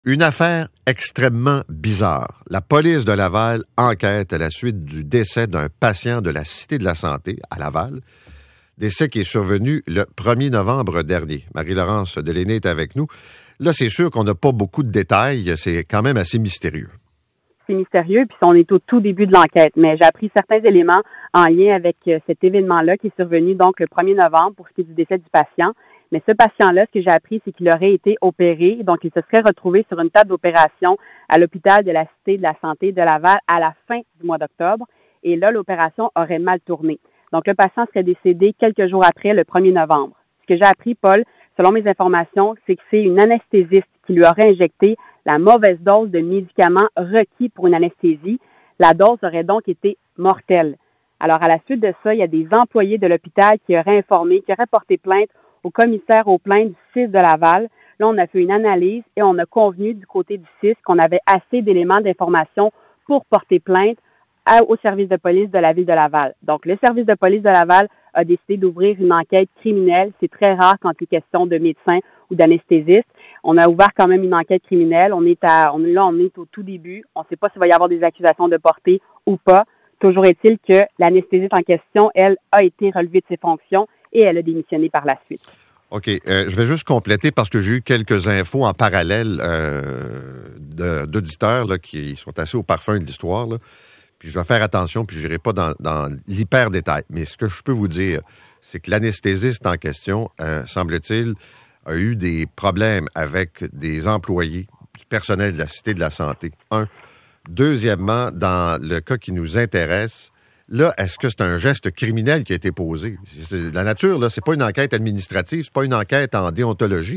Une affaire extrêmement bizarre. La police de Laval enquête à la suite du décès d'un patient de la Cité de la Santé à Laval. Décès qui est survenu le 1er novembre dernier. Marie-Laurence Deléné est avec nous. Là, c'est sûr qu'on n'a pas beaucoup de détails. C'est quand même assez mystérieux. C'est mystérieux, puis on est au tout début de l'enquête. Mais j'ai appris certains éléments en lien avec cet événement-là qui est survenu donc le 1er novembre pour ce qui est du décès du patient. Mais ce patient-là, ce que j'ai appris, c'est qu'il aurait été opéré. Donc, il se serait retrouvé sur une table d'opération à l'hôpital de la Cité de la Santé de Laval à la fin du mois d'octobre. Et là, l'opération aurait mal tourné. Donc, le patient serait décédé quelques jours après, le 1er novembre. Ce que j'ai appris, Paul, selon mes informations, c'est que c'est une anesthésiste qui lui aurait injecté la mauvaise dose de médicaments requis pour une anesthésie. La dose aurait donc été mortelle. Alors, à la suite de ça, il y a des employés de l'hôpital qui auraient informé, qui auraient porté plainte au commissaire aux plaintes du CIS de Laval. Là, on a fait une analyse et on a convenu du côté du CIS qu'on avait assez d'éléments d'information pour porter plainte au service de police de la ville de Laval. Donc, le service de police de Laval a décidé d'ouvrir une enquête criminelle. C'est très rare quand il est question de médecins ou d'anesthésistes. On a ouvert quand même une enquête criminelle. On est au tout début. On ne sait pas s'il va y avoir des accusations de portée ou pas. Toujours est-il que l'anesthésiste en question, elle, a été relevée de ses fonctions et elle a démissionné par la suite. OK. Je vais juste compléter parce que j'ai eu quelques infos en parallèle d'auditeurs là, qui sont assez au parfum de l'histoire. Là. Puis je dois faire attention, puis je n'irai pas dans l'hyper-détail. Mais ce que je peux vous dire, c'est que l'anesthésiste en question, semble-t-il, a eu des problèmes avec des employés du personnel de la Cité de la Santé. Un. Deuxièmement, dans le cas qui nous intéresse, là, est-ce que c'est un geste criminel qui a été posé? La nature, là, c'est pas une enquête administrative, c'est pas une enquête en déontologie.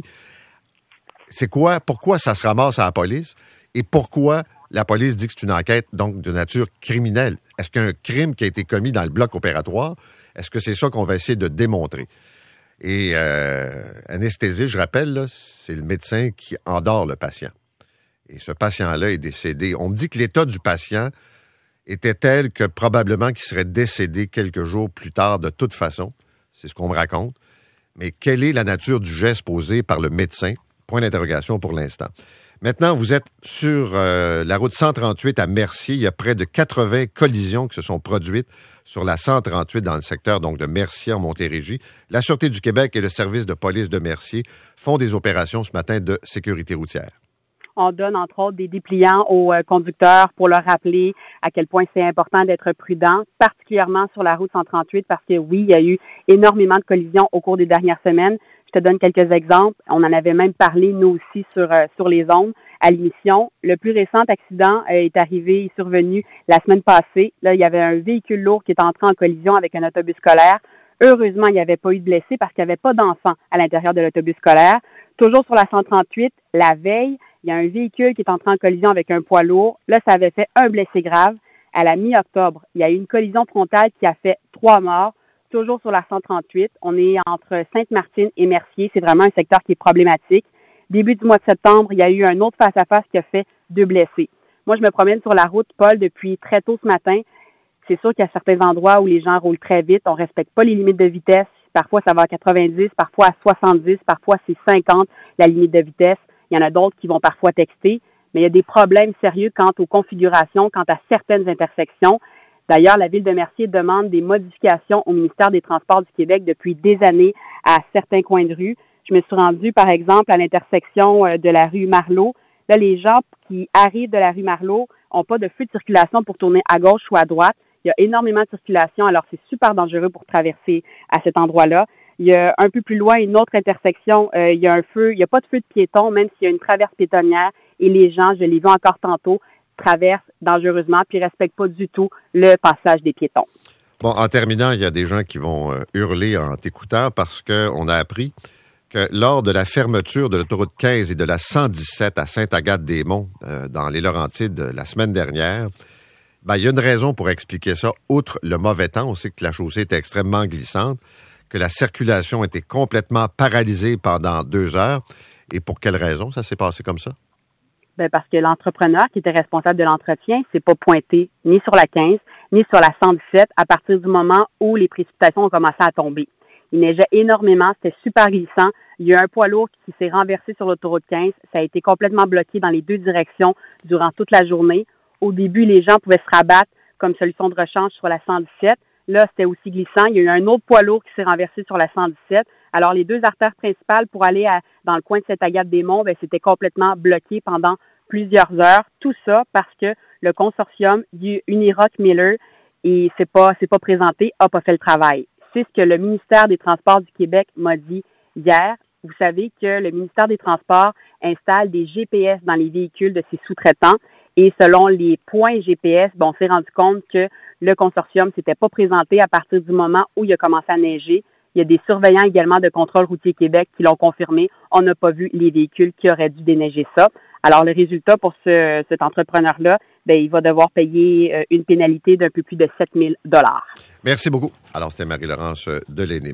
C'est quoi? Pourquoi ça se ramasse à la police? Et pourquoi la police dit que c'est une enquête, donc, de nature criminelle? Est-ce qu'il y a un crime qui a été commis dans le bloc opératoire? Est-ce que c'est ça qu'on va essayer de démontrer? Et anesthésie, je rappelle, là, c'est le médecin qui endort le patient. Et ce patient-là est décédé. On me dit que l'état du patient était tel que probablement qu'il serait décédé quelques jours plus tard de toute façon. C'est ce qu'on me raconte. Mais quelle est la nature du geste posé par le médecin? Point d'interrogation pour l'instant. Maintenant, vous êtes sur la route 138 à Mercier. Il y a près de 80 collisions qui se sont produites sur la 138 dans le secteur donc de Mercier en Montérégie. La Sûreté du Québec et le service de police de Mercier font des opérations ce matin de sécurité routière. On donne, entre autres, des dépliants aux conducteurs pour leur rappeler à quel point c'est important d'être prudent, particulièrement sur la route 138, parce que oui, il y a eu énormément de collisions au cours des dernières semaines. Je te donne quelques exemples. On en avait même parlé, nous aussi, sur les ondes à l'émission. Le plus récent accident est survenu la semaine passée. Là, il y avait un véhicule lourd qui est entré en collision avec un autobus scolaire. Heureusement, il n'y avait pas eu de blessés parce qu'il n'y avait pas d'enfants à l'intérieur de l'autobus scolaire. Toujours sur la 138, la veille, il y a un véhicule qui est entré en collision avec un poids lourd. Là, ça avait fait un blessé grave. À la mi-octobre, il y a eu une collision frontale qui a fait 3 morts. Toujours sur la 138. On est entre Sainte-Martine et Mercier. C'est vraiment un secteur qui est problématique. Début du mois de septembre, il y a eu un autre face-à-face qui a fait 2 blessés. Moi, je me promène sur la route, Paul, depuis très tôt ce matin. C'est sûr qu'il y a certains endroits où les gens roulent très vite. On ne respecte pas les limites de vitesse. Parfois, ça va à 90, parfois à 70, parfois c'est 50, la limite de vitesse. Il y en a d'autres qui vont parfois texter. Mais il y a des problèmes sérieux quant aux configurations, quant à certaines intersections. D'ailleurs, la Ville de Mercier demande des modifications au ministère des Transports du Québec depuis des années à certains coins de rue. Je me suis rendue, par exemple, à l'intersection de la rue Marleau. Là, les gens qui arrivent de la rue Marleau n'ont pas de feu de circulation pour tourner à gauche ou à droite. Il y a énormément de circulation, alors c'est super dangereux pour traverser à cet endroit-là. Il y a un peu plus loin une autre intersection, il y a un feu, il n'y a pas de feu de piéton, même s'il y a une traverse piétonnière et les gens, je l'ai vu encore tantôt, traversent dangereusement puis ne respectent pas du tout le passage des piétons. Bon, en terminant, il y a des gens qui vont hurler en t'écoutant parce qu'on a appris que lors de la fermeture de l'autoroute 15 et de la 117 à Sainte-Agathe-des-Monts, dans les Laurentides, la semaine dernière, il y a une raison pour expliquer ça. Outre le mauvais temps, on sait que la chaussée était extrêmement glissante, que la circulation était complètement paralysée pendant 2 heures. Et pour quelle raison ça s'est passé comme ça? Parce que l'entrepreneur qui était responsable de l'entretien s'est pas pointé ni sur la 15, ni sur la 117 à partir du moment où les précipitations ont commencé à tomber. Il neigeait énormément, c'était super glissant. Il y a un poids lourd qui s'est renversé sur l'autoroute 15. Ça a été complètement bloqué dans les deux directions durant toute la journée. Au début, les gens pouvaient se rabattre comme solution de rechange sur la 117. Là, c'était aussi glissant. Il y a eu un autre poids lourd qui s'est renversé sur la 117. Alors, les deux artères principales pour aller dans le coin de Sainte-Agathe-des-Monts, c'était complètement bloqué pendant plusieurs heures. Tout ça parce que le consortium du Uniroc Miller, et c'est pas présenté, n'a pas fait le travail. C'est ce que le ministère des Transports du Québec m'a dit hier. Vous savez que le ministère des Transports installe des GPS dans les véhicules de ses sous-traitants. Et selon les points GPS, on s'est rendu compte que le consortium s'était pas présenté à partir du moment où il a commencé à neiger. Il y a des surveillants également de Contrôle routier Québec qui l'ont confirmé. On n'a pas vu les véhicules qui auraient dû déneiger ça. Alors, le résultat pour cet entrepreneur-là, il va devoir payer une pénalité d'un peu plus de 7 000 $. Merci beaucoup. Alors, c'était Marie-Laurence Delenay.